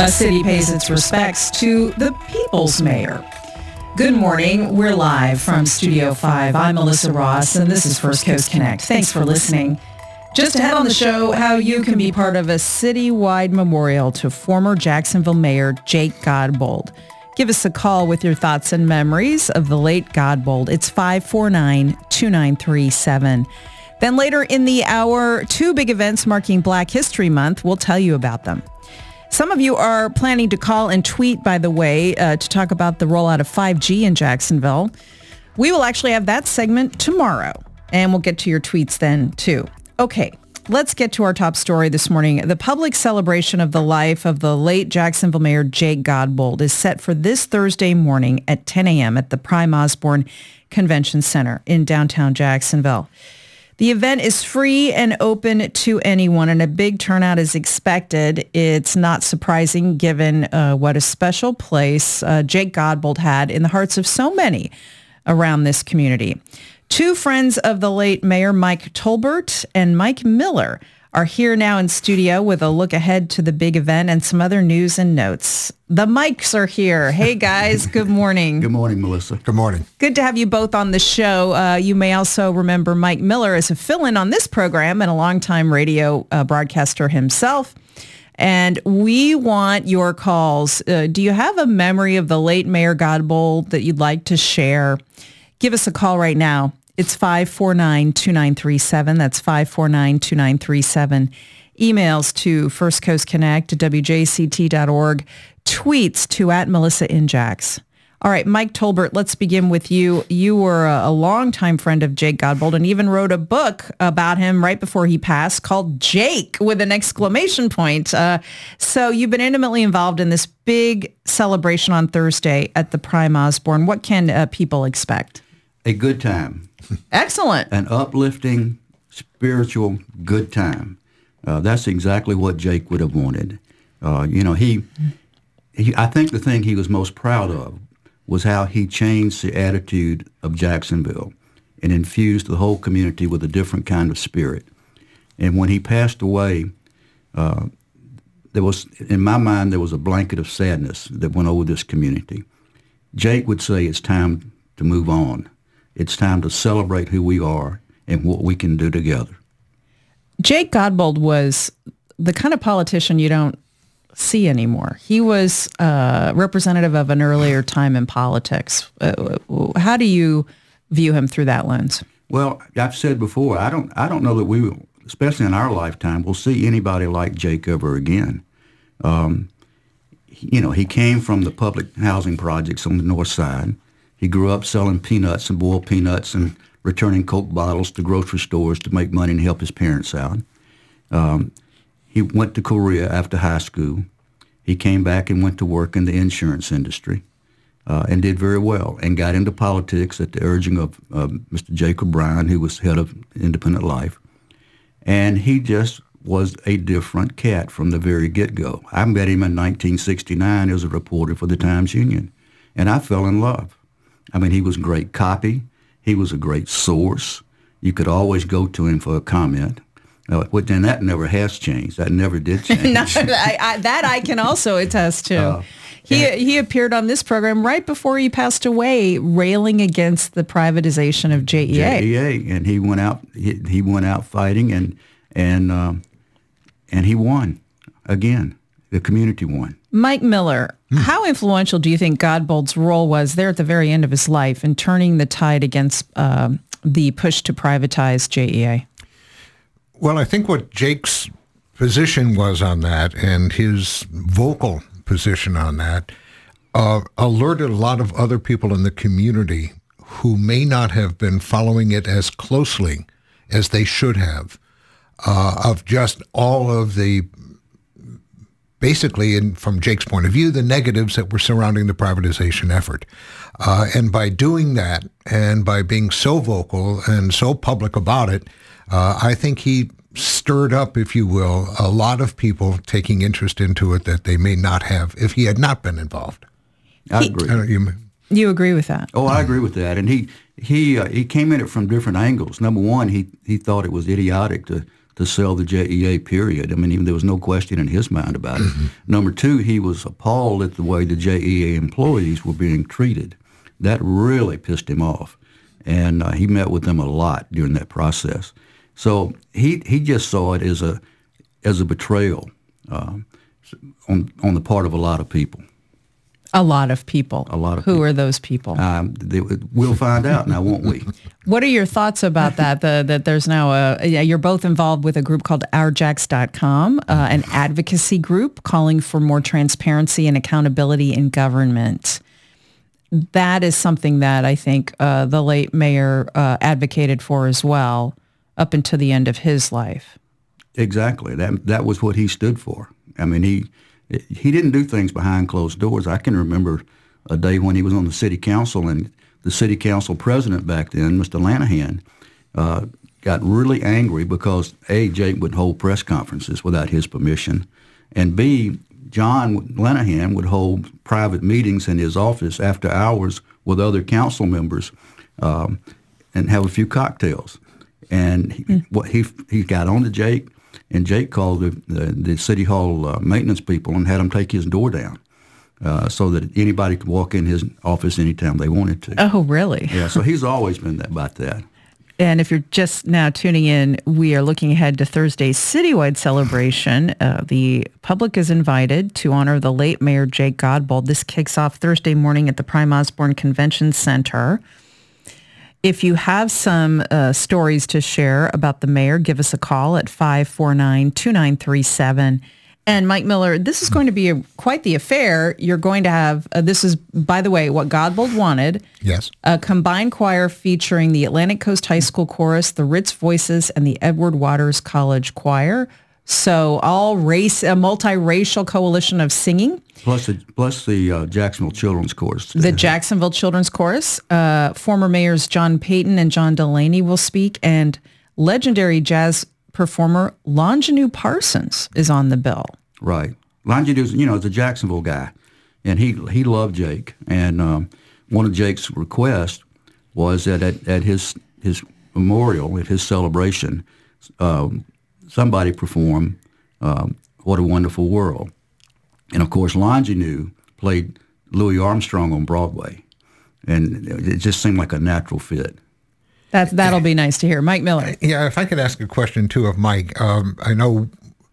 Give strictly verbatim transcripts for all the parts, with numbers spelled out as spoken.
A city pays its respects to the people's mayor. Good morning. We're live from Studio five. I'm Melissa Ross, and this is First Coast Connect. Thanks for listening. Just ahead on the show, how you can be part of a citywide memorial to former Jacksonville Mayor Jake Godbold. Give us a call with your thoughts and memories of the late Godbold. It's five four nine, two nine three seven. Then later in the hour, two big events marking Black History Month. We'll tell you about them. Some of you are planning to call and tweet, by the way, uh, to talk about the rollout of five G in Jacksonville. We will actually have that segment tomorrow, and we'll get to your tweets then, too. Okay, let's get to our top story this morning. The public celebration of the life of the late Jacksonville Mayor Jake Godbold is set for this Thursday morning at ten a.m. at the Prime Osborne Convention Center in downtown Jacksonville. The event is free and open to anyone, and a big turnout is expected. It's not surprising given uh, what a special place uh, Jake Godbold had in the hearts of so many around this community. Two friends of the late Mayor, Mike Tolbert and Mike Miller, are here now in studio with a look ahead to the big event and some other news and notes. The Mikes are here. Hey, guys. Good morning. Good morning, Melissa. Good morning. Good to have you both on the show. Uh, you may also remember Mike Miller as a fill-in on this program and a longtime radio uh, broadcaster himself. And we want your calls. Uh, do you have a memory of the late Mayor Godbold that you'd like to share? Give us a call right now. It's five four nine, two nine three seven. That's five four nine, two nine three seven. Emails to First Coast Connect at W J C T dot org. Tweets to at Melissa Injax. All right, Mike Tolbert, let's begin with you. You were a, a longtime friend of Jake Godbold and even wrote a book about him right before he passed called Jake with an exclamation point. Uh, so you've been intimately involved in this big celebration on Thursday at the Prime Osborne. What can uh, people expect? A good time. Excellent. An uplifting, spiritual good time. Uh, that's exactly what Jake would have wanted. Uh, you know, he, he, I think the thing he was most proud of was how he changed the attitude of Jacksonville and infused the whole community with a different kind of spirit. And when he passed away, uh, there was, in my mind, there was a blanket of sadness that went over this community. Jake would say it's time to move on. It's time to celebrate who we are and what we can do together. Jake Godbold was the kind of politician you don't see anymore. He was uh, representative of an earlier time in politics. Uh, how do you view him through that lens? Well, I've said before, I don't, I don't know that we, will, especially in our lifetime, will see anybody like Jake ever again. Um, you know, he came from the public housing projects on the north side. He grew up selling peanuts and boiled peanuts and returning Coke bottles to grocery stores to make money and help his parents out. Um, he went to Korea after high school. He came back and went to work in the insurance industry uh, and did very well and got into politics at the urging of uh, Mister Jacob Bryan, who was head of Independent Life. And he just was a different cat from the very get-go. I met him in nineteen sixty-nine as a reporter for the Times-Union, and I fell in love. I mean, he was great copy. He was a great source. You could always go to him for a comment. Uh, but then that never has changed. That never did change. no, I, I, that I can also attest to. Uh, he and, he appeared on this program right before he passed away, railing against the privatization of J E A. J E A, and he went out. He, he went out fighting, and and um, and he won again. The community won. Mike Miller, hmm. how influential do you think Godbold's role was there at the very end of his life in turning the tide against uh, the push to privatize J E A? Well, I think what Jake's position was on that and his vocal position on that uh, alerted a lot of other people in the community who may not have been following it as closely as they should have uh, of just all of the basically, in, from Jake's point of view, the negatives that were surrounding the privatization effort. Uh, and by doing that, and by being so vocal and so public about it, uh, I think he stirred up, if you will, a lot of people taking interest into it that they may not have if he had not been involved. I agree. I you, you agree with that? Oh, I agree with that. And he he uh, he came at it from different angles. Number one, he he thought it was idiotic to to sell the J E A, period. I mean, even there was no question in his mind about it. Mm-hmm. Number two, he was appalled at the way the J E A employees were being treated. That really pissed him off. And uh, he met with them a lot during that process. So he he just saw it as a as a betrayal uh, on on the part of a lot of people. A lot of people. A lot of Who people. are those people? Um, they, we'll find out now, won't we? What are your thoughts about that? The, that there's now a, yeah, you're both involved with a group called our jacks dot com, uh, an advocacy group calling for more transparency and accountability in government. That is something that I think uh, the late mayor uh, advocated for as well, up until the end of his life. Exactly. That that was what he stood for. I mean, he he didn't do things behind closed doors. I can remember a day when he was on the city council, and the city council president back then, Mister Lanahan, uh, got really angry because A, Jake would hold press conferences without his permission, and B, John Lanahan would hold private meetings in his office after hours with other council members um, and have a few cocktails. And he, mm. what he he got on to Jake, and Jake called the, the, the city hall uh, maintenance people and had them take his door down uh, so that anybody could walk in his office anytime they wanted to. Oh, really? Yeah, so he's always been that, about that. And if you're just now tuning in, we are looking ahead to Thursday's citywide celebration. Uh, the public is invited to honor the late Mayor Jake Godbold. This kicks off Thursday morning at the Prime Osborne Convention Center. If you have some uh, stories to share about the mayor, give us a call at five four nine, two nine three seven. And Mike Miller, this is going to be a, quite the affair. You're going to have, uh, this is, by the way, what Godbold wanted. Yes. A combined choir featuring the Atlantic Coast High School Chorus, the Ritz Voices, and the Edward Waters College Choir. So all race, a multiracial coalition of singing. Plus the, plus the uh, Jacksonville Children's Chorus. The Jacksonville Children's Chorus. Uh, former mayors John Payton and John Delaney will speak, and legendary jazz performer Longinu Parsons is on the bill. Right. Longinu's, you know, is a Jacksonville guy, and he he loved Jake. And um, one of Jake's requests was that at, at his his memorial, at his celebration, um, somebody perform um, What a Wonderful World. And, of course, Longinu played Louis Armstrong on Broadway, and it just seemed like a natural fit. That, that'll be nice to hear. Mike Miller. Yeah, if I could ask a question, too, of Mike. Um, I know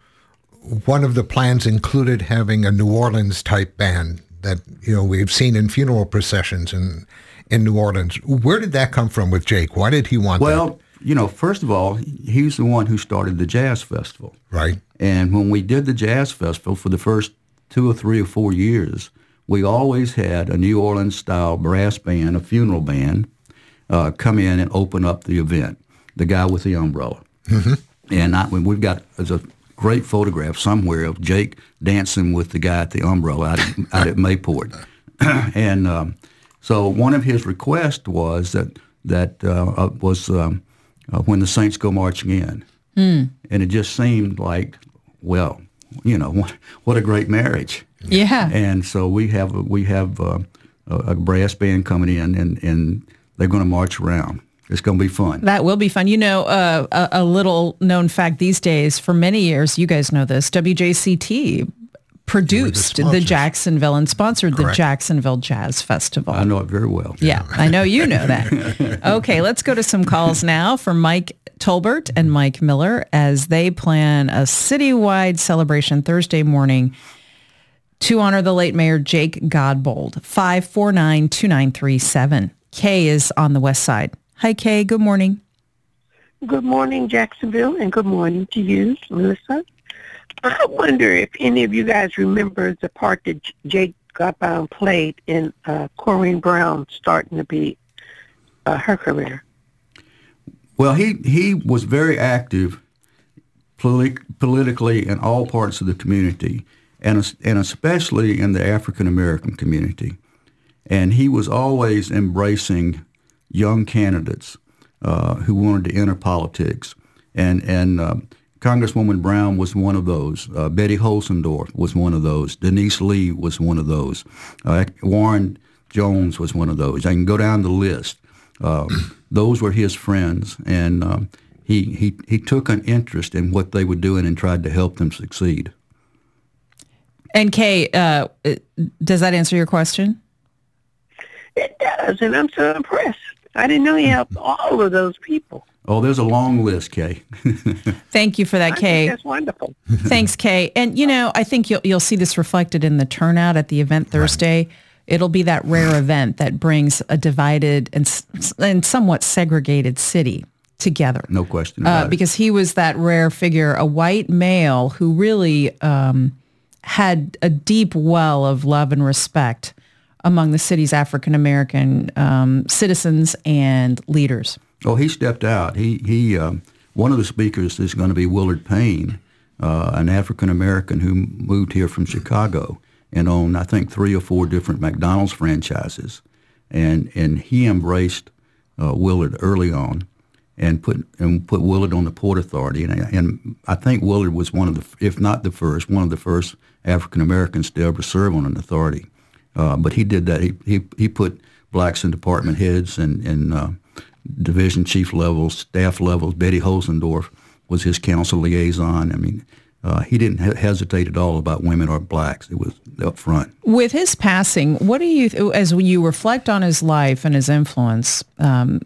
one of the plans included having a New Orleans-type band that, you know, we've seen in funeral processions in, in New Orleans. Where did that come from with Jake? Why did he want well, that? Well, you know, first of all, he's the one who started the Jazz Festival. Right. And when we did the Jazz Festival for the first two or three or four years, we always had a New Orleans-style brass band, a funeral band, uh, come in and open up the event, the guy with the umbrella. Mm-hmm. And I, we've got there's a great photograph somewhere of Jake dancing with the guy at the umbrella out at, out at Mayport. And um, so one of his requests was that, that uh, was um, uh, When the Saints Go Marching In. Mm. And it just seemed like, well, you know, what, what a great marriage. Yeah. And so we have we have uh, a, a brass band coming in, and, and they're going to march around. It's going to be fun. That will be fun. You know, uh, a, a little known fact these days, for many years, you guys know this, W J C T produced the, the Jacksonville and sponsored Correct. the Jacksonville Jazz Festival. I know it very well. Yeah, I know you know that. Okay, let's go to some calls now for Mike Tolbert and Mike Miller as they plan a citywide celebration Thursday morning to honor the late Mayor Jake Godbold. five four nine, two nine three seven. Kay is on the west side. Hi, Kay. Good morning. Good morning, Jacksonville, and good morning to you, Melissa. I wonder if any of you guys remember the part that Jake Godbold played in uh, Corrine Brown starting to be uh, her career. Well, he, he was very active politi- politically in all parts of the community, and, and especially in the African-American community. And he was always embracing young candidates uh, who wanted to enter politics. And, and uh, Congresswoman Brown was one of those. Uh, Betty Holsendorf was one of those. Denise Lee was one of those. Uh, Warren Jones was one of those. I can go down the list. Uh, those were his friends, and um, he, he, he took an interest in what they were doing and tried to help them succeed. And Kay, uh, does that answer your question? It does, and I'm so impressed. I didn't know he helped all of those people. Oh, there's a long list, Kay. Thank you for that, I Kay. think that's wonderful. Thanks, Kay. And, you know, I think you'll, you'll see this reflected in the turnout at the event Thursday. Right. It'll be that rare event that brings a divided and, and somewhat segregated city together. No question about uh, it. Because he was that rare figure, a white male who really um, had a deep well of love and respect among the city's African-American um, citizens and leaders. Oh, he stepped out. He he. Um, one of the speakers is going to be Willard Payne, uh, an African-American who moved here from Chicago and owned, I think, three or four different McDonald's franchises. And and he embraced uh, Willard early on and put and put Willard on the Port Authority. And, and I think Willard was one of the, if not the first, one of the first African-Americans to ever serve on an authority. Uh, but he did that. He, he he put blacks in department heads and, and uh, division chief levels, staff levels. Betty Hosendorf was his council liaison. I mean, uh, he didn't he- hesitate at all about women or blacks. It was up front. With his passing, what do you, as you reflect on his life and his influence, um,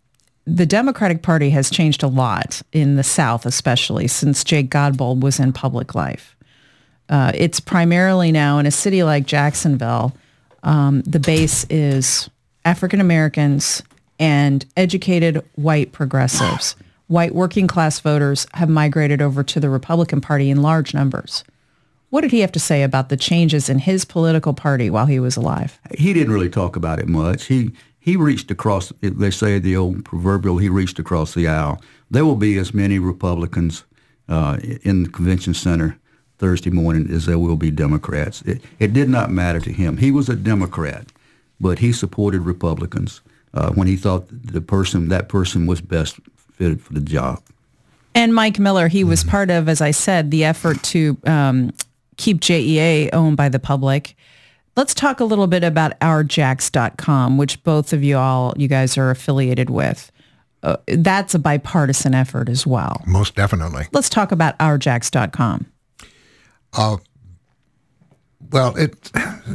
the Democratic Party has changed a lot in the South, especially since Jake Godbold was in public life. Uh, it's primarily now in a city like Jacksonville, um, the base is African Americans and educated white progressives. White working class voters have migrated over to the Republican Party in large numbers. What did he have to say about the changes in his political party while he was alive? He didn't really talk about it much. He he reached across, they say the old proverbial, he reached across the aisle. There will be as many Republicans uh, in the convention center Thursday morning as there will be Democrats. It, it did not matter to him. He was a Democrat, but he supported Republicans uh, when he thought the person, that person was best fitted for the job. And Mike Miller, he was part of, as I said, the effort to um, keep J E A owned by the public. Let's talk a little bit about our jacks dot com, which both of you all, you guys are affiliated with. Uh, that's a bipartisan effort as well. Most definitely. Let's talk about our jacks dot com. Uh, well, it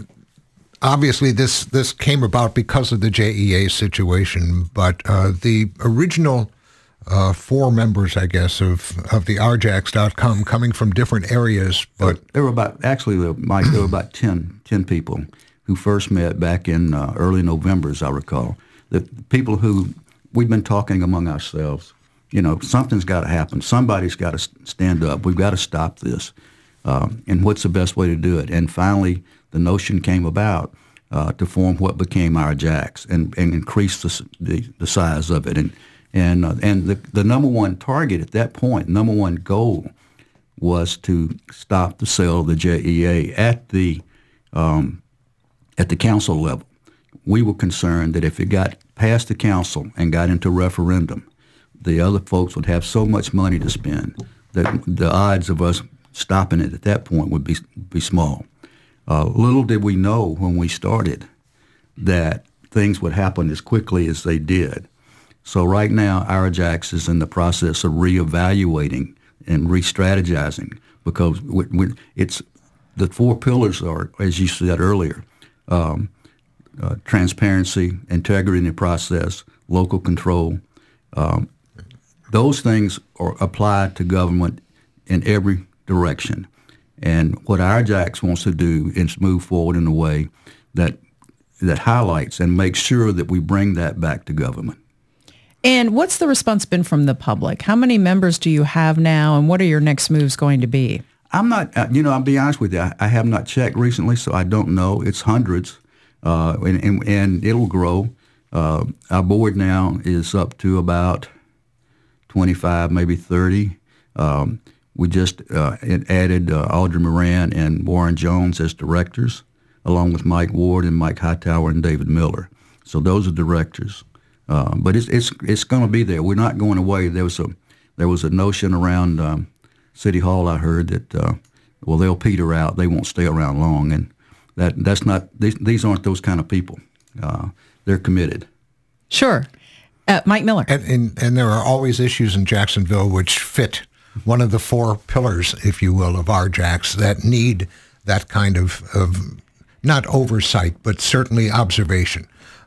obviously this this came about because of the J E A situation, but uh, the original uh, four members, I guess, of, of the our jacks dot com coming from different areas, but there were about actually, Mike, there were about ten, ten people who first met back in uh, early November, as I recall. The people who we've been talking among ourselves. You know, something's got to happen. Somebody's got to stand up. We've got to stop this. Um, and what's the best way to do it? And finally, the notion came about uh, to form what became our Jacks and, and increase the, the the size of it. And and uh, and the the number one target at that point, number one goal, was to stop the sale of the J E A at the um, at the council level. We were concerned that if it got past the council and got into referendum, the other folks would have so much money to spend that the odds of us stopping it at that point would be be small. Uh, little did we know when we started that things would happen as quickly as they did. So right now, our Jacks is in the process of reevaluating and re-strategizing because we, we, it's the four pillars are, as you said earlier, um, uh, transparency, integrity in the process, local control. Um, those things are applied to government in every direction. And what our Jacks wants to do is move forward in a way that that highlights and makes sure that we bring that back to government. And what's the response been from the public? How many members do you have now, and what are your next moves going to be? I'm not, uh, you know, I'll be honest with you, I, I have not checked recently, so I don't know. It's hundreds, uh, and, and, and it'll grow. Uh, our board now is up to about twenty-five, maybe thirty. Um, We just uh, added uh, Audrey Moran and Warren Jones as directors, along with Mike Ward and Mike Hightower and David Miller. So those are directors. Uh, but it's it's it's going to be there. We're not going away. There was a there was a notion around um, City Hall. I heard that uh, well they'll peter out. They won't stay around long, and that that's not these these aren't those kind of people. Uh, they're committed. Sure. Uh, Mike Miller. And, and and there are always issues in Jacksonville which fit one of the four pillars, if you will, of R J A X that need that kind of, of not oversight, but certainly observation.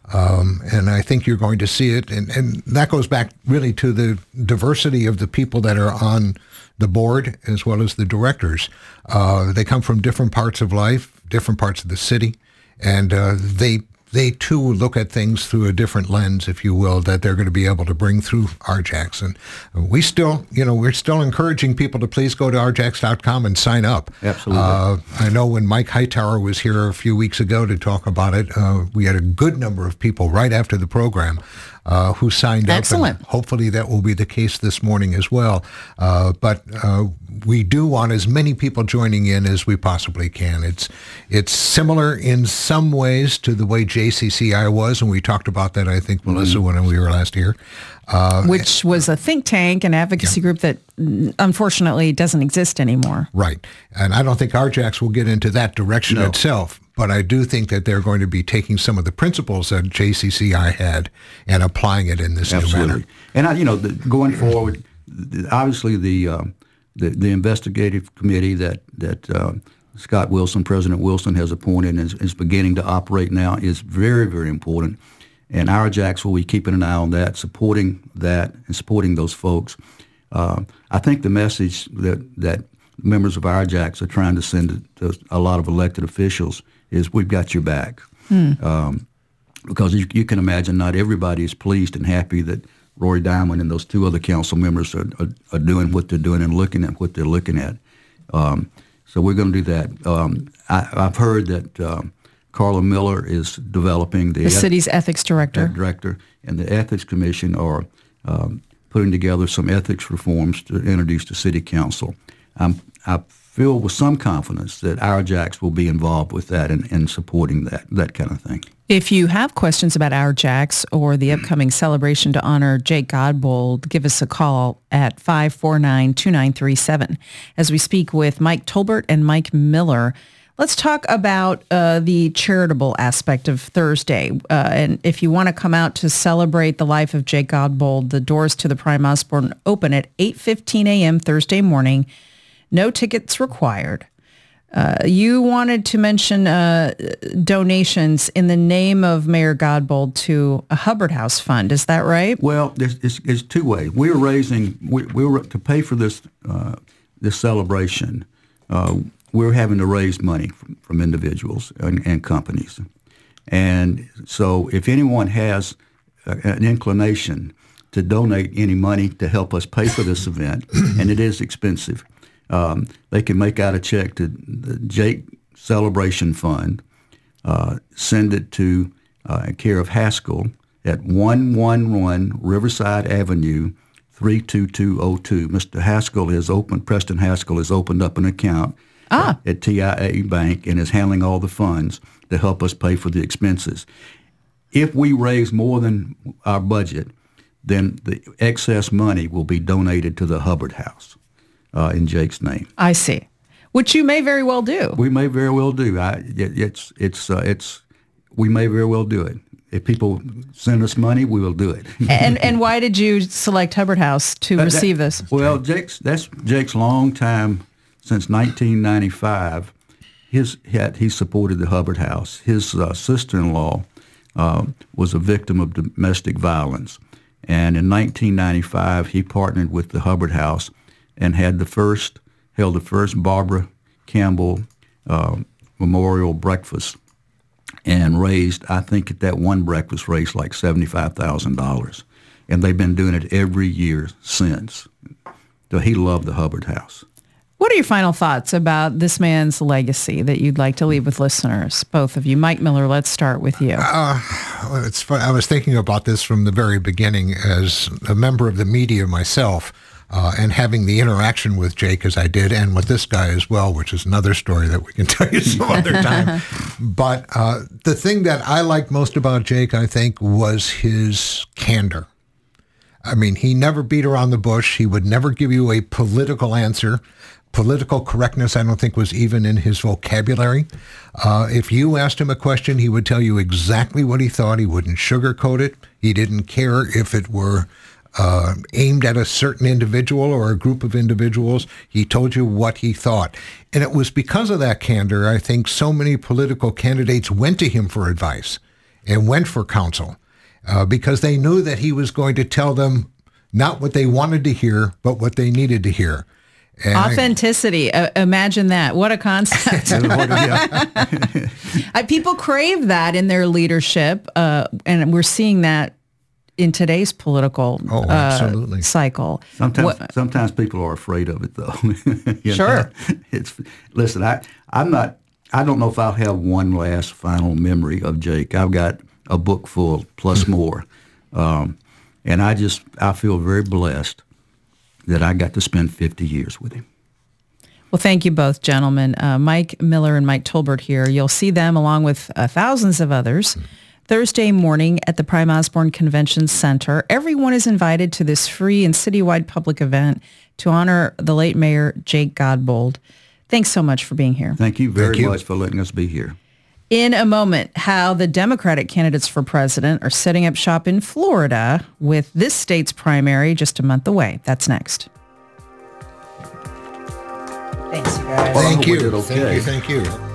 Um, and I think you're going to see it. And, and that goes back really to the diversity of the people that are on the board as well as the directors. Uh, they come from different parts of life, different parts of the city, and uh, they they too look at things through a different lens, if you will, that they're going to be able to bring through R J A X. And we still, you know, we're still encouraging people to please go to R J A X dot com and sign up. Absolutely. Uh, I know when Mike Hightower was here a few weeks ago to talk about it, uh, we had a good number of people right after the program uh, who signed up. Excellent. And hopefully that will be the case this morning as well. Uh, but uh, we do want as many people joining in as we possibly can. It's it's similar in some ways to the way J C C I was, and we talked about that, I think, Melissa, mm-hmm. when we were last here. Uh, Which was a think tank, an advocacy yeah. group that unfortunately doesn't exist anymore. Right. And I don't think R J A X will get into that direction no. itself, but I do think that they're going to be taking some of the principles that J C C I had and applying it in this Absolutely. new manner. And, I, you know, the, going forward, obviously the, uh, the the investigative committee that, that uh, Scott Wilson, President Wilson, has appointed and is, is beginning to operate now is very, very important. And R J A X will be keeping an eye on that, supporting that, and supporting those folks. Uh, I think the message that, that members of R J A X are trying to send to a lot of elected officials is we've got your back. Hmm. Um, because you, you can imagine not everybody is pleased and happy that Rory Diamond and those two other council members are, are, are doing what they're doing and looking at what they're looking at. Um, so we're going to do that. Um, I, I've heard that um, Carla Miller is developing the, the city's eth- ethics director. director, and the Ethics Commission are um, putting together some ethics reforms to introduce to City Council. Um, I feel with some confidence that R J A X will be involved with that and, and supporting that, that kind of thing. If you have questions about R J A X or the upcoming celebration to honor Jake Godbold, give us a call at five four nine, two nine three seven as we speak with Mike Tolbert and Mike Miller. Let's talk about uh, the charitable aspect of Thursday. Uh, and if you want to come out to celebrate the life of Jake Godbold, the doors to the Prime Osborne open at eight fifteen a.m. Thursday morning. No tickets required. Uh, you wanted to mention uh, donations in the name of Mayor Godbold to a Hubbard House fund. Is that right? Well, it's, it's, it's two ways. We're raising, we, we were to pay for this uh, this celebration. Uh, we're having to raise money from, from individuals and, and companies. And so if anyone has uh, an inclination to donate any money to help us pay for this event, and it is expensive, um, they can make out a check to the Jake Celebration Fund, uh, send it to uh, care of Haskell at one eleven Riverside Avenue, three two two zero two. Mister Haskell has opened, Preston Haskell has opened up an account ah. at, at T I A Bank and is handling all the funds to help us pay for the expenses. If we raise more than our budget, then the excess money will be donated to the Hubbard House uh, in Jake's name. I see. Which you may very well do. We may very well do. I, it, it's it's uh, it's we may very well do it. If people send us money, we will do it. and and why did you select Hubbard House to uh, receive that, this? Well, Jake's that's Jake's long time since nineteen ninety-five. His had he supported the Hubbard House. His uh, sister-in-law uh, was a victim of domestic violence, and in nineteen ninety-five he partnered with the Hubbard House and had the first held the first Barbara Campbell uh, memorial breakfast. And raised, I think at that one breakfast, raised like seventy-five thousand dollars. And they've been doing it every year since. So he loved the Hubbard House. What are your final thoughts about this man's legacy that you'd like to leave with listeners, both of you? Mike Miller, let's start with you. Uh, well, it's fun. I was thinking about this from the very beginning as a member of the media myself. Uh, and having the interaction with Jake as I did, and with this guy as well, which is another story that we can tell you some other time. But uh, the thing that I liked most about Jake, I think, was his candor. I mean, he never beat around the bush. He would never give you a political answer, Political correctness, I don't think, was even in his vocabulary. Uh, if you asked him a question, he would tell you exactly what he thought. He wouldn't sugarcoat it. He didn't care if it were uh, aimed at a certain individual or a group of individuals. He told you what he thought. And it was because of that candor, I think, so many political candidates went to him for advice and went for counsel uh, because they knew that he was going to tell them not what they wanted to hear, but what they needed to hear. And Authenticity. I, uh, imagine that. What a concept. I, people crave that in their leadership, uh, and we're seeing that in today's political oh, absolutely. Uh, cycle. Sometimes, what, sometimes people are afraid of it, though. You sure. know? It's listen. I, I'm not. I don't know if I'll have one last final memory of Jake. I've got a book full plus more, um, and I just I feel very blessed that I got to spend fifty years with him. Well, thank you both, gentlemen. Uh, Mike Miller and Mike Tolbert here. You'll see them along with uh, thousands of others mm. Thursday morning at the Prime Osborne Convention Center. Everyone is invited to this free and citywide public event to honor the late Mayor Jake Godbold. Thanks so much for being here. Thank you very thank you. much for letting us be here. In a moment, how the Democratic candidates for president are setting up shop in Florida with this state's primary just a month away. That's next. Thanks, you guys. Well, thank, you. Okay. thank you. Thank you. Thank you.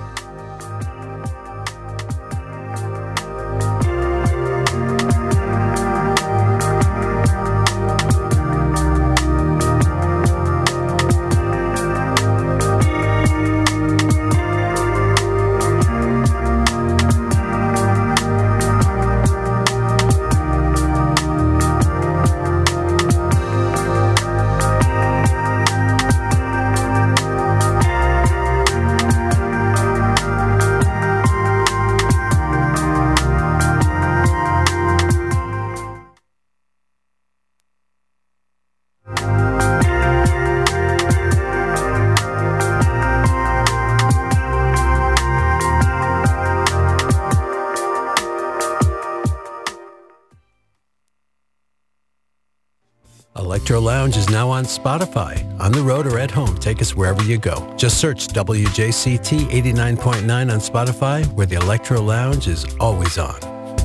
Electro Lounge is now on Spotify. On the road or at home, take us wherever you go. Just search W J C T eighty-nine point nine on Spotify, where the Electro Lounge is always on.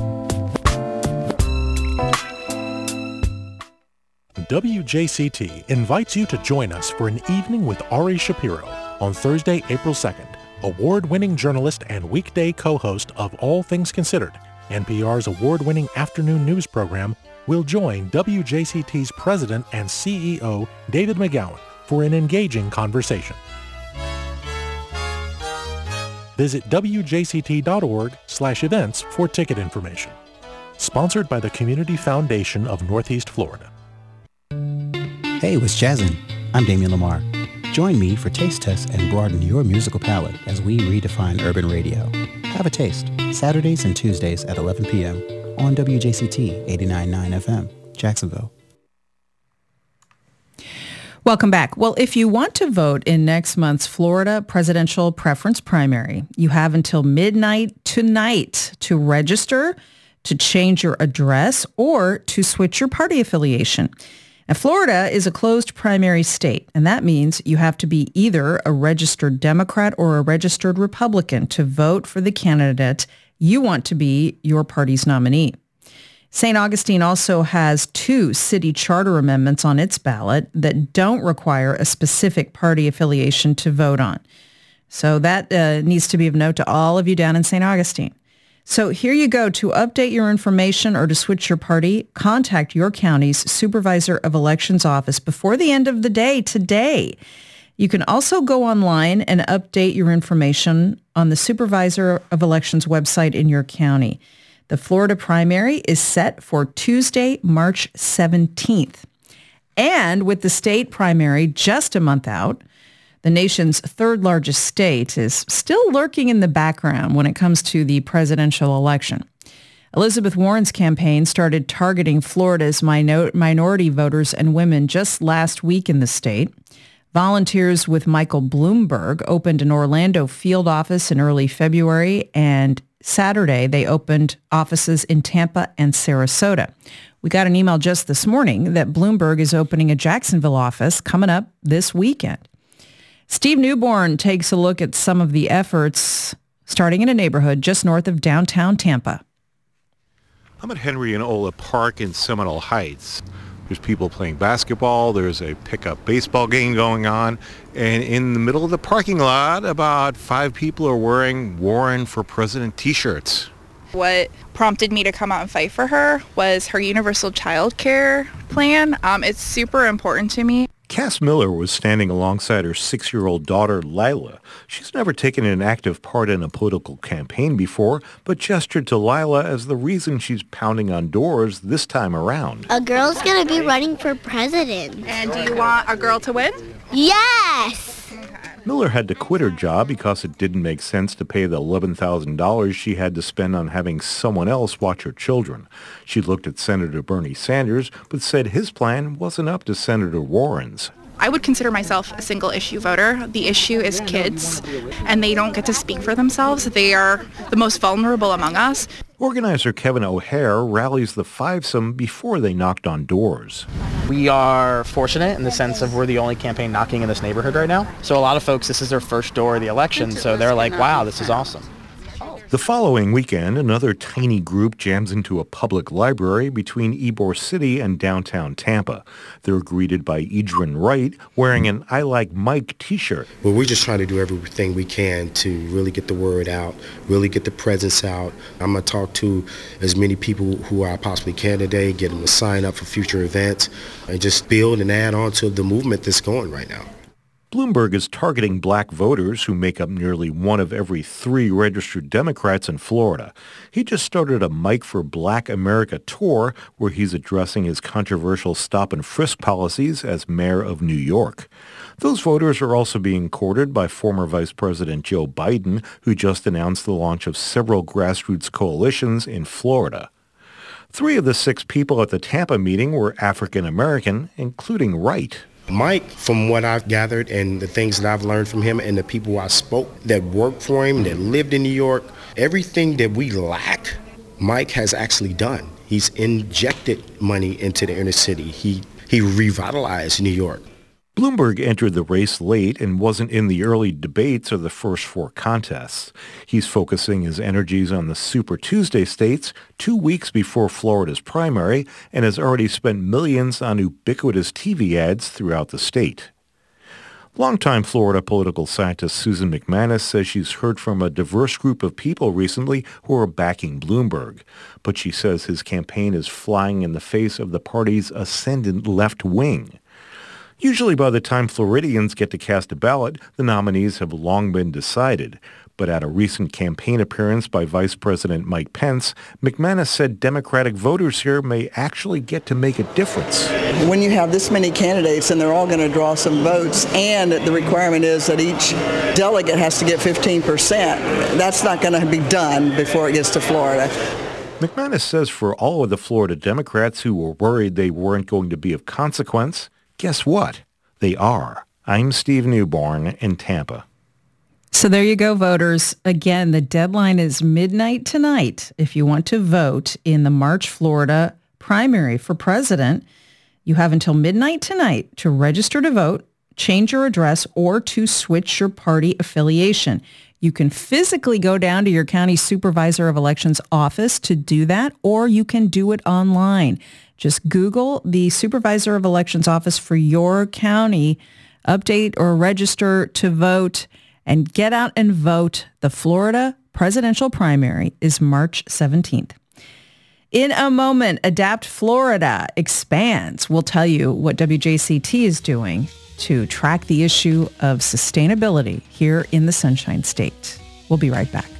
W J C T invites you to join us for an evening with Ari Shapiro on Thursday, April second. Award-winning journalist and weekday co-host of All Things Considered, N P R's award-winning afternoon news program, will join W J C T's president and C E O, David McGowan, for an engaging conversation. Visit W J C T dot org slash events for ticket information. Sponsored by the Community Foundation of Northeast Florida. Hey, what's jazzin'? I'm Damian Lamar. Join me for Taste Test and broaden your musical palette as we redefine urban radio. Have a taste. Saturdays and Tuesdays at eleven p.m. on W J C T eighty-nine point nine F M, Jacksonville. Welcome back. Well, if you want to vote in next month's Florida presidential preference primary, you have until midnight tonight to register, to change your address, or to switch your party affiliation. Now, Florida is a closed primary state, and that means you have to be either a registered Democrat or a registered Republican to vote for the candidate you want to be your party's nominee. Saint Augustine also has two city charter amendments on its ballot that don't require a specific party affiliation to vote on. So that uh, needs to be of note to all of you down in Saint Augustine. So here you go. To update your information or to switch your party, contact your county's Supervisor of Elections office before the end of the day today. You can also go online and update your information on the Supervisor of Elections website in your county. The Florida primary is set for Tuesday, March seventeenth. And with the state primary just a month out, the nation's third largest state is still lurking in the background when it comes to the presidential election. Elizabeth Warren's campaign started targeting Florida's minor- minority voters and women just last week in the state. Volunteers with Michael Bloomberg opened an Orlando field office in early February, and Saturday they opened offices in Tampa and Sarasota. We got an email just this morning that Bloomberg is opening a Jacksonville office coming up this weekend. Steve Newborn takes a look at some of the efforts starting in a neighborhood just north of downtown Tampa. I'm at Henry and Ola Park in Seminole Heights. There's people playing basketball, there's a pickup baseball game going on, and in the middle of the parking lot, about five people are wearing Warren for President t-shirts. What prompted me to come out and fight for her was her universal child care plan. Um, it's super important to me. Cass Miller was standing alongside her six-year-old daughter, Lila. She's never taken an active part in a political campaign before, but gestured to Lila as the reason she's pounding on doors this time around. A girl's going to be running for president. And do you want a girl to win? Yes! Miller had to quit her job because it didn't make sense to pay the eleven thousand dollars she had to spend on having someone else watch her children. She looked at Senator Bernie Sanders, but said his plan wasn't up to Senator Warren's. I would consider myself a single-issue voter. The issue is kids, and they don't get to speak for themselves. They are the most vulnerable among us. Organizer Kevin O'Hare rallies the fivesome before they knocked on doors. We are fortunate in the sense of we're the only campaign knocking in this neighborhood right now. So a lot of folks, this is their first door of the election, so they're like, wow, this is awesome. The following weekend, another tiny group jams into a public library between Ybor City and downtown Tampa. They're greeted by Edrin Wright wearing an I Like Mike t-shirt. Well, we're just trying to do everything we can to really get the word out, really get the presence out. I'm going to talk to as many people who I possibly can today, get them to sign up for future events, and just build and add on to the movement that's going right now. Bloomberg is targeting black voters who make up nearly one of every three registered Democrats in Florida. He just started a Mike for Black America tour where he's addressing his controversial stop and frisk policies as mayor of New York. Those voters are also being courted by former Vice President Joe Biden, who just announced the launch of several grassroots coalitions in Florida. Three of the six people at the Tampa meeting were African American, including Wright. Mike, from what I've gathered and the things that I've learned from him and the people I spoke that worked for him, that lived in New York, everything that we lack, Mike has actually done. He's injected money into the inner city. He he revitalized New York. Bloomberg entered the race late and wasn't in the early debates or the first four contests. He's focusing his energies on the Super Tuesday states two weeks before Florida's primary and has already spent millions on ubiquitous T V ads throughout the state. Longtime Florida political scientist Susan McManus says she's heard from a diverse group of people recently who are backing Bloomberg, but she says his campaign is flying in the face of the party's ascendant left wing. Usually by the time Floridians get to cast a ballot, the nominees have long been decided. But at a recent campaign appearance by Vice President Mike Pence, McManus said Democratic voters here may actually get to make a difference. When you have this many candidates and they're all going to draw some votes, and the requirement is that each delegate has to get fifteen percent, that's not going to be done before it gets to Florida. McManus says for all of the Florida Democrats who were worried they weren't going to be of consequence, guess what? They are. I'm Steve Newborn in Tampa. So there you go, voters. Again, the deadline is midnight tonight. If you want to vote in the March Florida primary for president, you have until midnight tonight to register to vote, change your address, or to switch your party affiliation. You can physically go down to your county supervisor of elections office to do that, or you can do it online. Just Google the supervisor of elections office for your county, update or register to vote, and get out and vote. The Florida presidential primary is March seventeenth. In a moment, Adapt Florida expands. We'll tell you what W J C T is doing to track the issue of sustainability here in the Sunshine State. We'll be right back.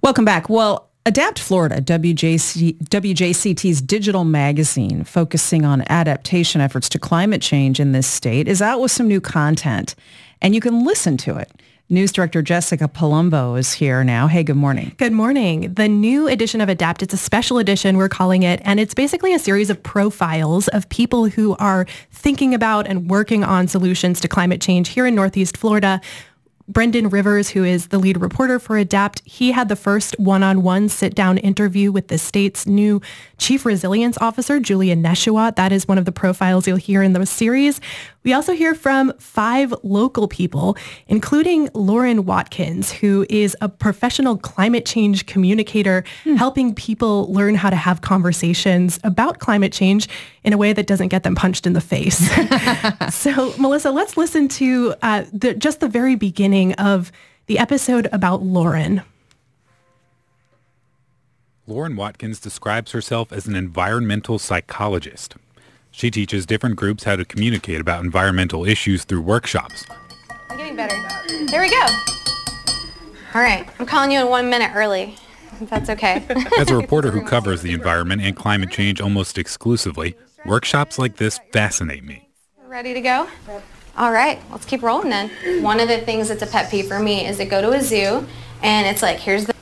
Welcome back. Well, Adapt Florida, W J C, W J C T's digital magazine focusing on adaptation efforts to climate change in this state, is out with some new content, and you can listen to it. News Director Jessica Palumbo is here now. Hey, good morning. Good morning. The new edition of Adapt, it's a special edition, we're calling it, and it's basically a series of profiles of people who are thinking about and working on solutions to climate change here in Northeast Florida. Brendan Rivers, who is the lead reporter for Adapt, he had the first one-on-one sit-down interview with the state's new Chief Resilience Officer, Julia Neshua. That is one of the profiles you'll hear in the series. We also hear from five local people, including Lauren Watkins, who is a professional climate change communicator, hmm. helping people learn how to have conversations about climate change in a way that doesn't get them punched in the face. So, Melissa, let's listen to uh, the, just the very beginning of the episode about Lauren. Lauren Watkins describes herself as an environmental psychologist. She teaches different groups how to communicate about environmental issues through workshops. I'm getting better. There we go. All right, I'm calling you in one minute early, if that's okay. As a reporter who covers the environment and climate change almost exclusively, workshops like this fascinate me. Ready to go? All right, let's keep rolling then. One of the things that's a pet peeve for me is to go to a zoo and it's like, here's the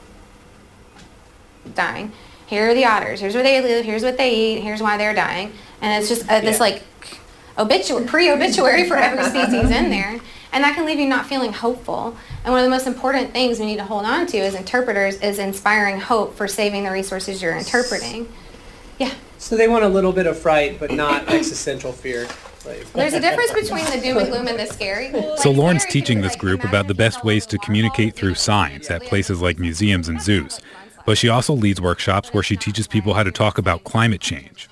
dying. Here are the otters. Here's where they live. Here's what they eat. Here's why they're dying. And it's just uh, this like obitu- pre-obituary for every species in there. And that can leave you not feeling hopeful. And one of the most important things we need to hold on to as interpreters is inspiring hope for saving the resources you're interpreting. Yeah. So they want a little bit of fright, but not existential fear. Like, there's a difference between the doom and gloom and the scary. So Lauren's teaching this group about the best ways to communicate through science at places like museums and zoos. But she also leads workshops where she teaches people how to talk about climate change.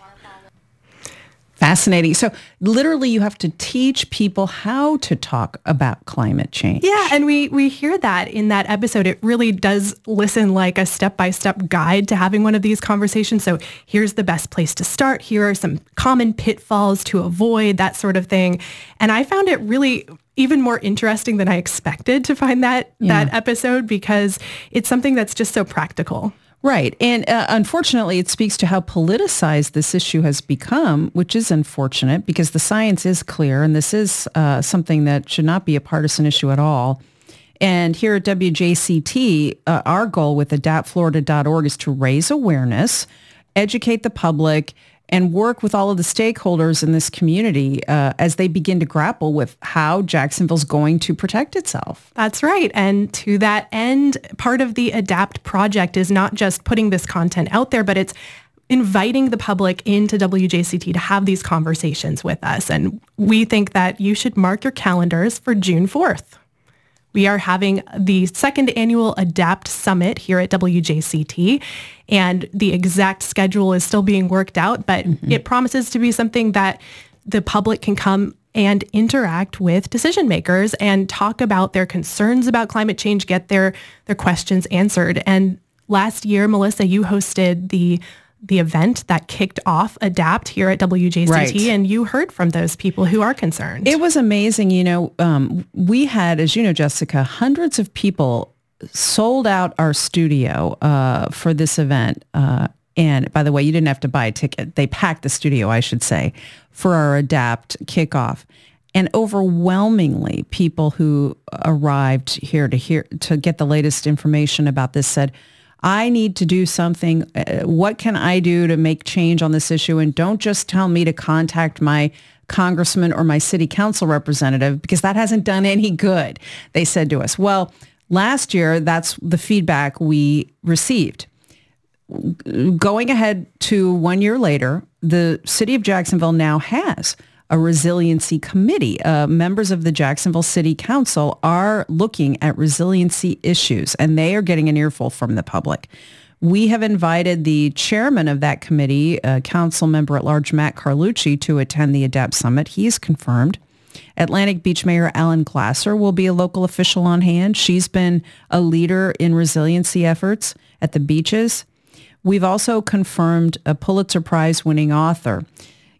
Fascinating. So literally you have to teach people how to talk about climate change. Yeah, and we, we hear that in that episode. It really does listen like a step-by-step guide to having one of these conversations. So here's the best place to start. Here are some common pitfalls to avoid, that sort of thing. And I found it really even more interesting than I expected to find that, yeah. that episode, because it's something that's just so practical. Right. And uh, unfortunately, it speaks to how politicized this issue has become, which is unfortunate because the science is clear and this is uh, something that should not be a partisan issue at all. And here at W J C T, uh, our goal with adapt florida dot org is to raise awareness, educate the public, and work with all of the stakeholders in this community uh, as they begin to grapple with how Jacksonville's going to protect itself. That's right. And to that end, part of the ADAPT project is not just putting this content out there, but it's inviting the public into W J C T to have these conversations with us. And we think that you should mark your calendars for June fourth. We are having the second annual ADAPT Summit here at W J C T, and the exact schedule is still being worked out, but mm-hmm. it promises to be something that the public can come and interact with decision makers and talk about their concerns about climate change, get their, their questions answered. And last year, Melissa, you hosted the the event that kicked off ADAPT here at W J C T, right. and you heard from those people who are concerned. It was amazing. You know, um, we had, as you know, Jessica, hundreds of people sold out our studio uh, for this event. Uh, and by the way, you didn't have to buy a ticket. They packed the studio, I should say, for our ADAPT kickoff. And overwhelmingly, people who arrived here to hear to get the latest information about this said, I need to do something. Uh, what can I do to make change on this issue? And don't just tell me to contact my congressman or my city council representative, because that hasn't done any good, they said to us. Well, last year, that's the feedback we received. Going ahead to one year later, the city of Jacksonville now has a resiliency committee. Uh, members of the Jacksonville City Council are looking at resiliency issues, and they are getting an earful from the public. We have invited the chairman of that committee, uh, council member at large Matt Carlucci, to attend the ADAPT Summit. He's confirmed. Atlantic Beach Mayor Alan Glasser will be a local official on hand. She's been a leader in resiliency efforts at the beaches. We've also confirmed a Pulitzer Prize winning author,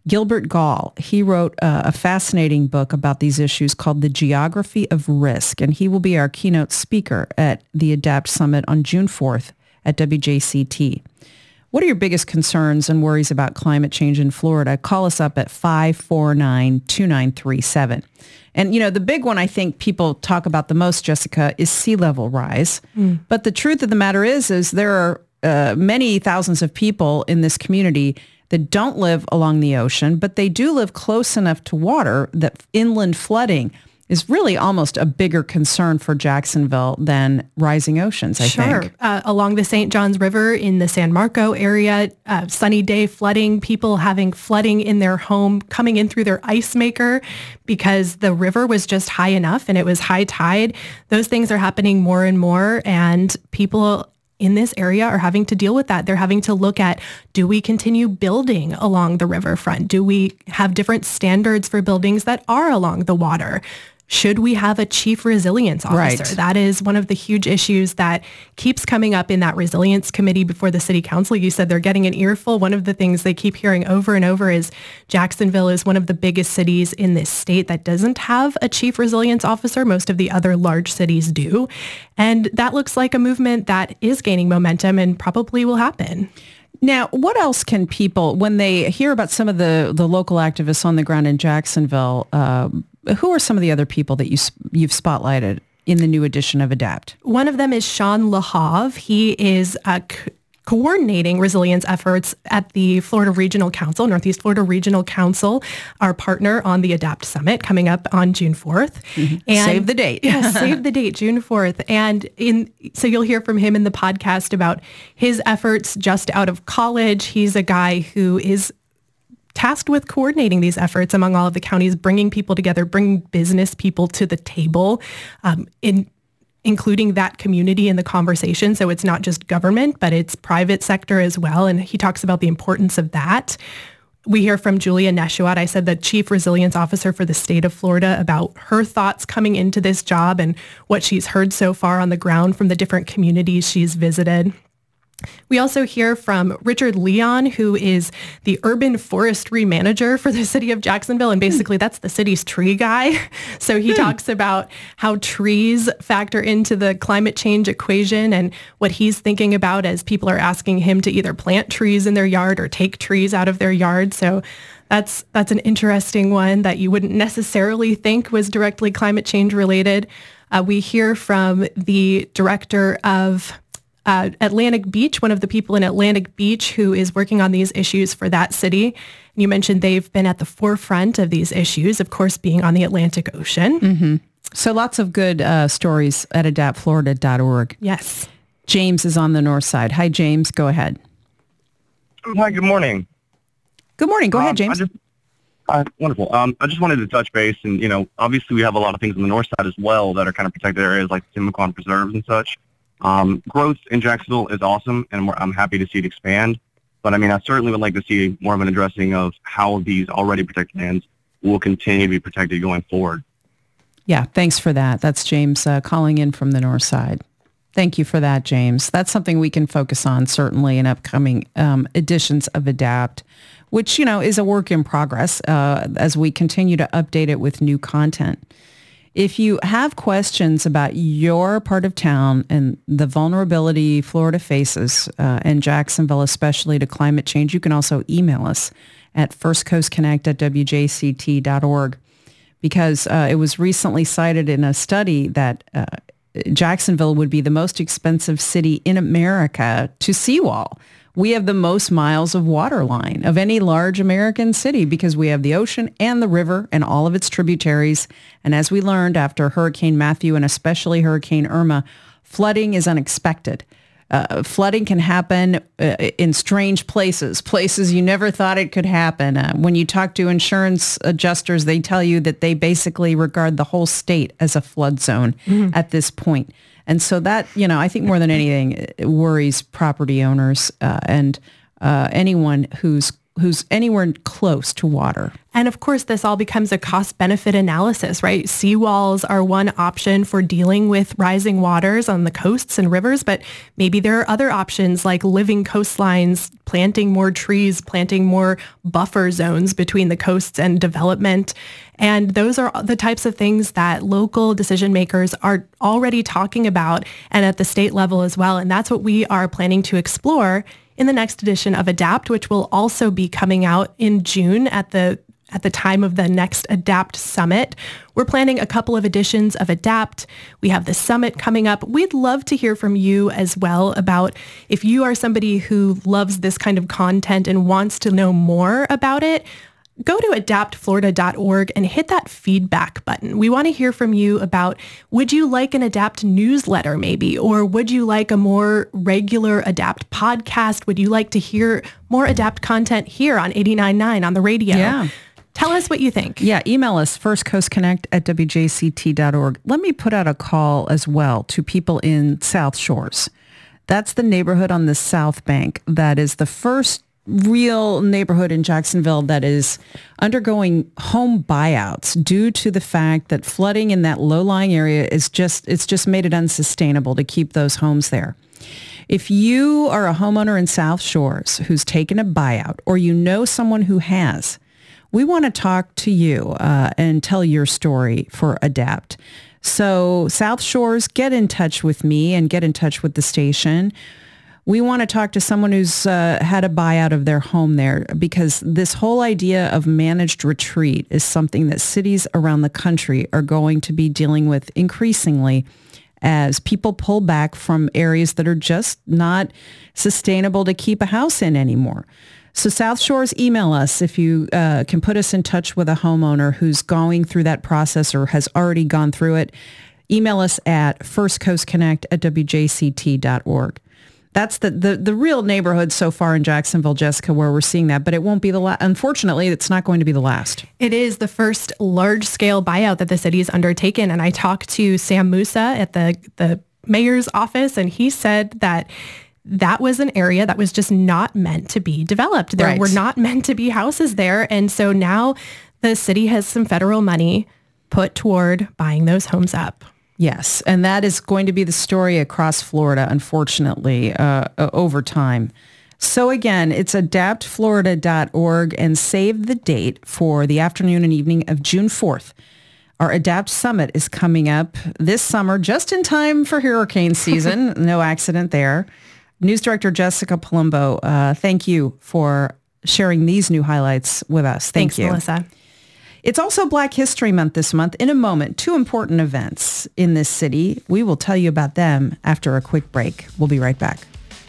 Gilbert Gall. He wrote uh, a fascinating book about these issues called The Geography of Risk, and he will be our keynote speaker at the ADAPT Summit on June fourth at W J C T. What are your biggest concerns and worries about climate change in Florida? Call us up at five four nine, two nine three seven. And, you know, the big one I think people talk about the most, Jessica, is sea level rise. Mm. But the truth of the matter is, is there are uh, many thousands of people in this community that don't live along the ocean, but they do live close enough to water that inland flooding is really almost a bigger concern for Jacksonville than rising oceans, I sure. think. Uh, along the Saint Johns River in the San Marco area, uh, sunny day flooding, people having flooding in their home, coming in through their ice maker because the river was just high enough and it was high tide. Those things are happening more and more, and people in this area are having to deal with that. They're having to look at, do we continue building along the riverfront? Do we have different standards for buildings that are along the water? Should we have a chief resilience officer? Right. That is one of the huge issues that keeps coming up in that resilience committee before the city council. You said they're getting an earful. One of the things they keep hearing over and over is Jacksonville is one of the biggest cities in this state that doesn't have a chief resilience officer. Most of the other large cities do. And that looks like a movement that is gaining momentum and probably will happen. Now, what else can people, when they hear about some of the, the local activists on the ground in Jacksonville, um, who are some of the other people that you, you've spotlighted in the new edition of ADAPT? One of them is Sean LaHave. He is uh, co- coordinating resilience efforts at the Florida Regional Council, Northeast Florida Regional Council, our partner on the ADAPT Summit coming up on June fourth. Mm-hmm. And save the date. yeah, save the date, June fourth. And in so you'll hear from him in the podcast about his efforts just out of college. He's a guy who is tasked with coordinating these efforts among all of the counties, bringing people together, bringing business people to the table, um, in including that community in the conversation. So it's not just government, but it's private sector as well. And he talks about the importance of that. We hear from Julia Neshuat, I said the Chief Resilience Officer for the state of Florida, about her thoughts coming into this job and what she's heard so far on the ground from the different communities she's visited. We also hear from Richard Leon, who is the urban forestry manager for the city of Jacksonville. And basically that's the city's tree guy. So he hmm. talks about how trees factor into the climate change equation and what he's thinking about as people are asking him to either plant trees in their yard or take trees out of their yard. So that's that's an interesting one that you wouldn't necessarily think was directly climate change related. Uh, we hear from the director of Uh, Atlantic Beach, one of the people in Atlantic Beach who is working on these issues for that city. And you mentioned they've been at the forefront of these issues, of course, being on the Atlantic Ocean. Mm-hmm. So lots of good uh, stories at adapt florida dot org. Yes. James is on the north side. Hi, James. Go ahead. Hi, good morning. Good morning. Go um, ahead, James. I just, uh, wonderful. Um, I just wanted to touch base, and, you know, obviously we have a lot of things on the north side as well that are kind of protected areas like Simicon Preserves and such. Um, growth in Jacksonville is awesome, and we're, I'm happy to see it expand. But, I mean, I certainly would like to see more of an addressing of how these already protected lands will continue to be protected going forward. Yeah, thanks for that. That's James uh, calling in from the north side. Thank you for that, James. That's something we can focus on, certainly, in upcoming um, editions of ADAPT, which, you know, is a work in progress uh, as we continue to update it with new content. If you have questions about your part of town and the vulnerability Florida faces, uh, and Jacksonville especially, to climate change, you can also email us at first coast connect at w j c t dot org, because uh, it was recently cited in a study that uh, Jacksonville would be the most expensive city in America to seawall. We have the most miles of water line of any large American city because we have the ocean and the river and all of its tributaries. And as we learned after Hurricane Matthew and especially Hurricane Irma, flooding is unexpected. Uh, flooding can happen uh, in strange places, places you never thought it could happen. Uh, when you talk to insurance adjusters, they tell you that they basically regard the whole state as a flood zone mm-hmm. at this point. And so that, you know, I think more than anything, it worries property owners uh, and uh, anyone who's who's anywhere close to water. And of course, this all becomes a cost-benefit analysis, right? Seawalls are one option for dealing with rising waters on the coasts and rivers, but maybe there are other options like living coastlines, planting more trees, planting more buffer zones between the coasts and development. And those are the types of things that local decision makers are already talking about, and at the state level as well. And that's what we are planning to explore in the next edition of ADAPT, which will also be coming out in June at the at the time of the next ADAPT Summit. We're planning a couple of editions of ADAPT. We have the summit coming up. We'd love to hear from you as well about if you are somebody who loves this kind of content and wants to know more about it. Go to adapt florida dot org and hit that feedback button. We want to hear from you about, would you like an ADAPT newsletter maybe? Or would you like a more regular ADAPT podcast? Would you like to hear more ADAPT content here on eighty-nine point nine on the radio? Yeah. Tell us what you think. Yeah, email us, first coast connect at w j c t dot org. Let me put out a call as well to people in South Shores. That's the neighborhood on the South Bank that is the first real neighborhood in Jacksonville that is undergoing home buyouts due to the fact that flooding in that low-lying area is just, it's just made it unsustainable to keep those homes there. If you are a homeowner in South Shores who's taken a buyout, or you know someone who has, we want to talk to you uh, and tell your story for ADAPT. So South Shores, get in touch with me and get in touch with the station. We want to talk to someone who's uh, had a buyout of their home there, because this whole idea of managed retreat is something that cities around the country are going to be dealing with increasingly as people pull back from areas that are just not sustainable to keep a house in anymore. So South Shores, email us if you uh, can put us in touch with a homeowner who's going through that process or has already gone through it. Email us at first coast connect at w j c t dot org. That's the, the, the real neighborhood so far in Jacksonville, Jessica, where we're seeing that. But it won't be the last. Unfortunately, it's not going to be the last. It is the first large-scale buyout that the city has undertaken. And I talked to Sam Musa at the, the mayor's office, and he said that that was an area that was just not meant to be developed. There Right. were not meant to be houses there. And so now the city has some federal money put toward buying those homes up. Yes, and that is going to be the story across Florida, unfortunately, uh, over time. So again, it's adapt florida dot org, and save the date for the afternoon and evening of June fourth. Our ADAPT Summit is coming up this summer, just in time for hurricane season. No accident there. News Director Jessica Palumbo, uh, thank you for sharing these new highlights with us. Thank Thanks, you. Melissa. It's also Black History Month this month. In a moment, two important events in this city. We will tell you about them after a quick break. We'll be right back.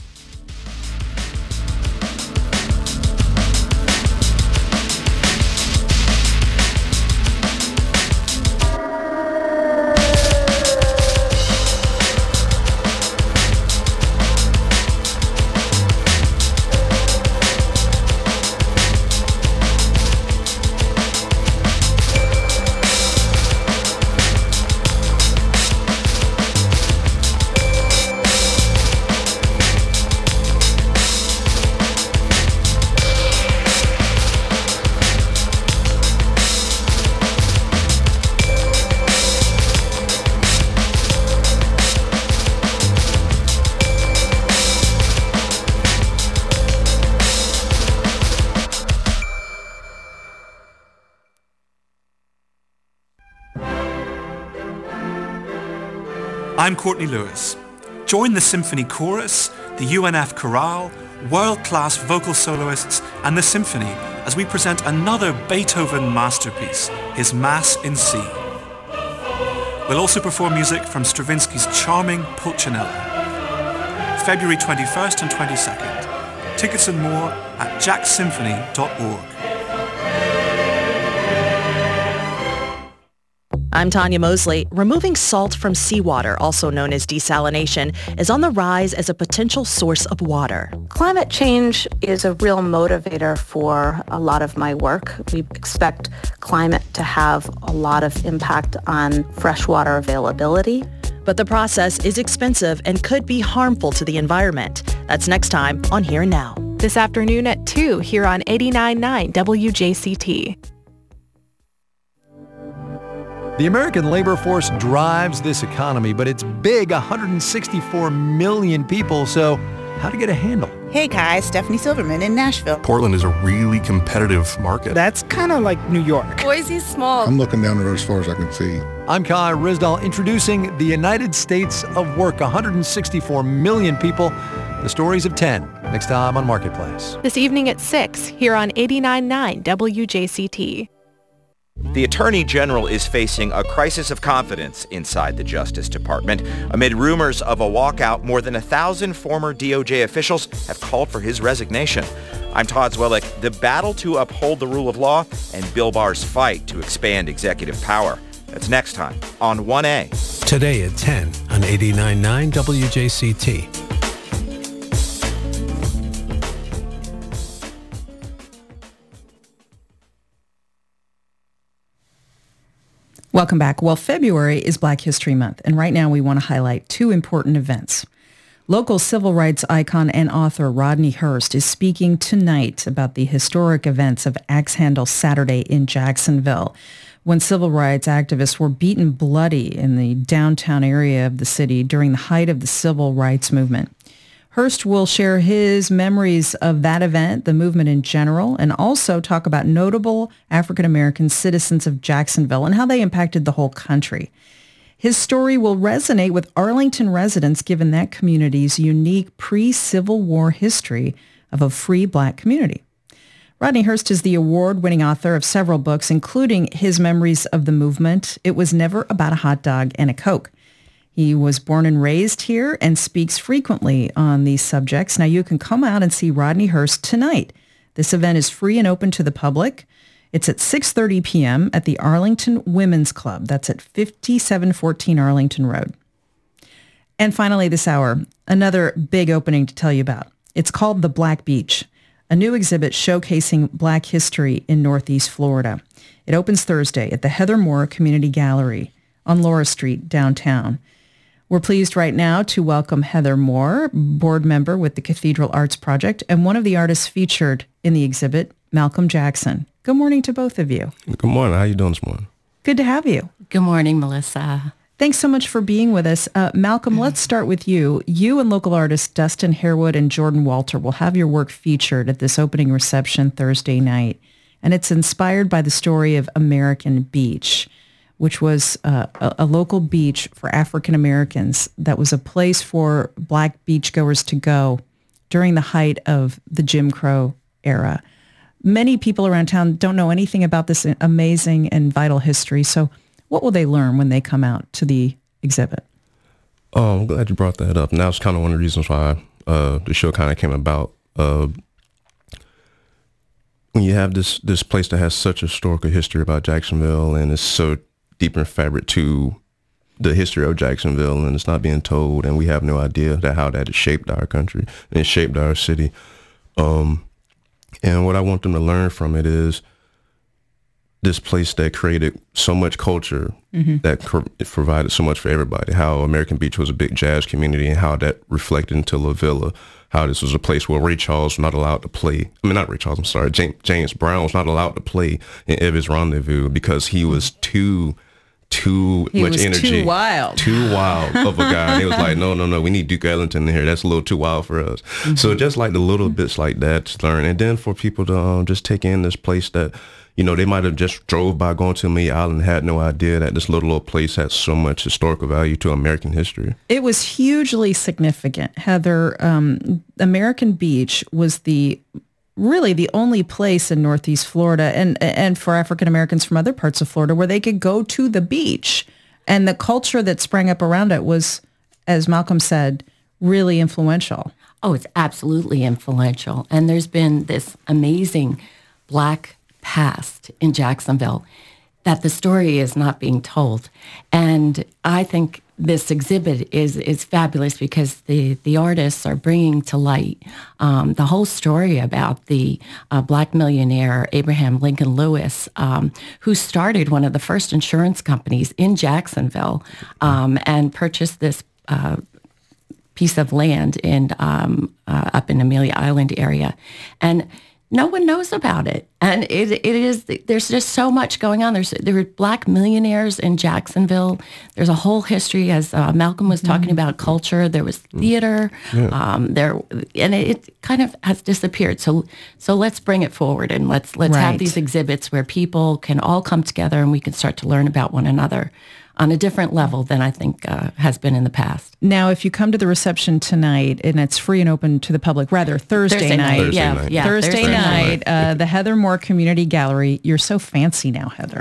I'm Courtney Lewis. Join the Symphony Chorus, the U N F Chorale, world-class vocal soloists, and the symphony as we present another Beethoven masterpiece, his Mass in C. We'll also perform music from Stravinsky's charming Pulcinella. February twenty-first and twenty-second. Tickets and more at jack symphony dot org. I'm Tanya Mosley. Removing salt from seawater, also known as desalination, is on the rise as a potential source of water. Climate change is a real motivator for a lot of my work. We expect climate to have a lot of impact on freshwater availability. But the process is expensive and could be harmful to the environment. That's next time on Here and Now. This afternoon at two here on eighty-nine point nine W J C T. The American labor force drives this economy, but it's big, one hundred sixty-four million people, so how to get a handle? Hey guys, Stephanie Silverman in Nashville. Portland is a really competitive market. That's kind of like New York. Boise's small. I'm looking down the road as far as I can see. I'm Kai Rizdal introducing the United States of Work, one hundred sixty-four million people, the stories of ten, next time on Marketplace. This evening at six here on eighty-nine point nine W J C T. The Attorney General is facing a crisis of confidence inside the Justice Department. Amid rumors of a walkout, more than a thousand former D O J officials have called for his resignation. I'm Todd Zwillich. The battle to uphold the rule of law and Bill Barr's fight to expand executive power. That's next time on one A. Today at ten on eighty-nine point nine W J C T. Welcome back. Well, February is Black History Month, and right now we want to highlight two important events. Local civil rights icon and author Rodney Hurst is speaking tonight about the historic events of Axe Handle Saturday in Jacksonville, when civil rights activists were beaten bloody in the downtown area of the city during the height of the civil rights movement. Hurst will share his memories of that event, the movement in general, and also talk about notable African-American citizens of Jacksonville and how they impacted the whole country. His story will resonate with Arlington residents given that community's unique pre-Civil War history of a free Black community. Rodney Hurst is the award-winning author of several books, including his memories of the movement, It Was Never About a Hot Dog and a Coke. He was born and raised here and speaks frequently on these subjects. Now, you can come out and see Rodney Hurst tonight. This event is free and open to the public. It's at six thirty p.m. at the Arlington Women's Club. That's at fifty-seven fourteen Arlington Road. And finally this hour, another big opening to tell you about. It's called The Black Beach, a new exhibit showcasing Black history in Northeast Florida. It opens Thursday at the Heather Moore Community Gallery on Laura Street, downtown. We're pleased right now to welcome Heather Moore, board member with the Cathedral Arts Project, and one of the artists featured in the exhibit, Malcolm Jackson. Good morning to both of you. Good morning. How are you doing this morning? Good to have you. Good morning, Melissa. Thanks so much for being with us. Uh, Malcolm, let's start with you. You and local artists Dustin Harewood and Jordan Walter will have your work featured at this opening reception Thursday night, and it's inspired by the story of American Beach, which was uh, a, a local beach for African Americans that was a place for Black beachgoers to go during the height of the Jim Crow era. Many people around town don't know anything about this amazing and vital history. So what will they learn when they come out to the exhibit? Oh, I'm glad you brought that up. And that was kind of one of the reasons why uh, the show kind of came about. Uh, when you have this, this place that has such a historical history about Jacksonville and is so deep in fabric to the history of Jacksonville, and it's not being told, and we have no idea that how that has shaped our country and it shaped our city. Um, and what I want them to learn from it is this place that created so much culture, mm-hmm. that cr- provided so much for everybody, how American Beach was a big jazz community and how that reflected into La Villa, how this was a place where Ray Charles was not allowed to play. I mean, not Ray Charles, I'm sorry, James, James Brown was not allowed to play in Ebbets Rendezvous because he was too... too he much was energy. Too wild. Too wild of a guy. And it was like, no, no, no, we need Duke Ellington in here. That's a little too wild for us. Mm-hmm. So just like the little bits like that to learn. And then for people to um, just take in this place that, you know, they might have just drove by going to Amelia Island and had no idea that this little, little place had so much historical value to American history. It was hugely significant. Heather, um, American Beach was the really the only place in Northeast Florida and and for African Americans from other parts of Florida where they could go to the beach. And the culture that sprang up around it was, as Malcolm said, really influential. Oh, it's absolutely influential. And there's been this amazing Black past in Jacksonville that the story is not being told. And I think this exhibit is is fabulous because the, the artists are bringing to light um, the whole story about the uh, Black millionaire Abraham Lincoln Lewis, um, who started one of the first insurance companies in Jacksonville um, and purchased this uh, piece of land in um, uh, up in Amelia Island area, and no one knows about it. And it it is there's just so much going on. There's there were black millionaires in Jacksonville. There's a whole history, as uh, Malcolm was talking mm-hmm. about culture. There was theater. Yeah. Um, there and it, it kind of has disappeared. So so let's bring it forward and let's let's right. have these exhibits where people can all come together and we can start to learn about one another on a different level than I think uh, has been in the past. Now, if you come to the reception tonight, and it's free and open to the public, rather Thursday, Thursday night. Thursday yeah, night. yeah, Thursday, Thursday night, uh, the Heather Moore Community Gallery. You're so fancy now, Heather.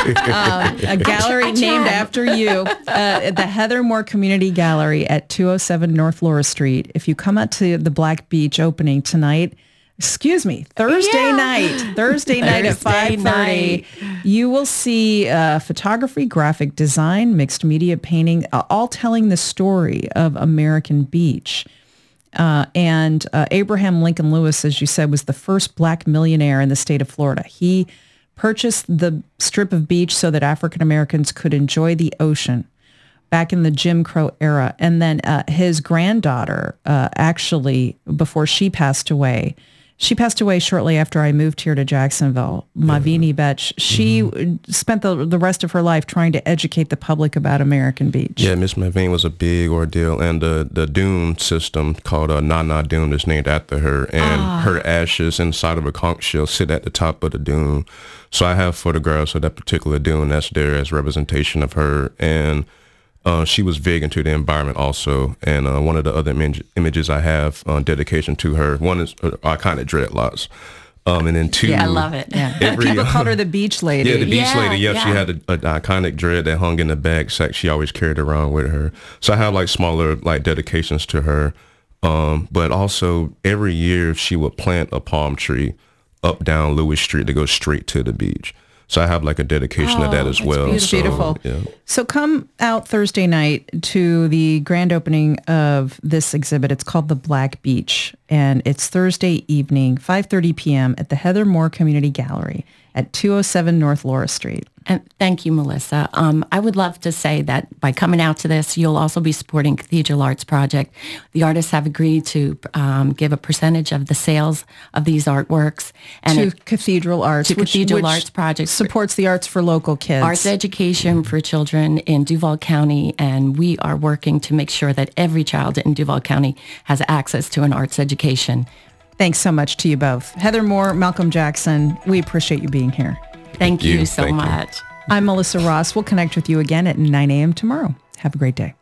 um, a gallery named after you. Uh, the Heather Moore Community Gallery at two oh seven North Laura Street. If you come out to the Black Beach opening tonight, excuse me, Thursday Yeah. night, Thursday night at five thirty, you will see uh, photography, graphic design, mixed media painting, uh, all telling the story of American Beach. Uh, and uh, Abraham Lincoln Lewis, as you said, was the first black millionaire in the state of Florida. He purchased the strip of beach so that African Americans could enjoy the ocean back in the Jim Crow era. And then uh, his granddaughter, uh, actually, before she passed away, She passed away shortly after I moved here to Jacksonville. Mavini Betch, she mm-hmm. spent the the rest of her life trying to educate the public about American Beach. Yeah, Miss Mavini was a big ordeal, and the, the dune system called uh, Nana Dune is named after her, and ah. her ashes inside of a conch shell sit at the top of the dune. So I have photographs of that particular dune that's there as representation of her, and Uh, she was big into the environment also, and uh, one of the other im- images I have on uh, dedication to her, one is uh, iconic dreadlocks, um, and then two. Yeah, I love it. Yeah. Every, People called her the beach lady. Yeah, the beach yeah, lady. Yep, yeah. she had an iconic dread that hung in the back sack she always carried around with her. So I have like smaller like dedications to her, um, but also every year she would plant a palm tree up down Lewis Street to go straight to the beach. So I have like a dedication oh, of that as well. It's so, beautiful. Yeah. So come out Thursday night to the grand opening of this exhibit. It's called The Black Beach, and it's Thursday evening, five thirty p.m. at the Heather Moore Community Gallery at two oh seven North Laura Street. And thank you, Melissa. Um, I would love to say that by coming out to this, you'll also be supporting Cathedral Arts Project. The artists have agreed to um, give a percentage of the sales of these artworks. And to it, Cathedral Arts. To which, Cathedral which Arts Project. Supports the arts for local kids. Arts education for children in Duval County, and we are working to make sure that every child in Duval County has access to an arts education. Thanks so much to you both. Heather Moore, Malcolm Jackson, we appreciate you being here. Thank, Thank you, you so Thank much. You. I'm Melissa Ross. We'll connect with you again at nine a.m. tomorrow. Have a great day.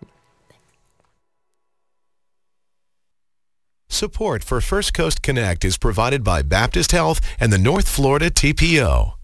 Support for First Coast Connect is provided by Baptist Health and the North Florida T P O.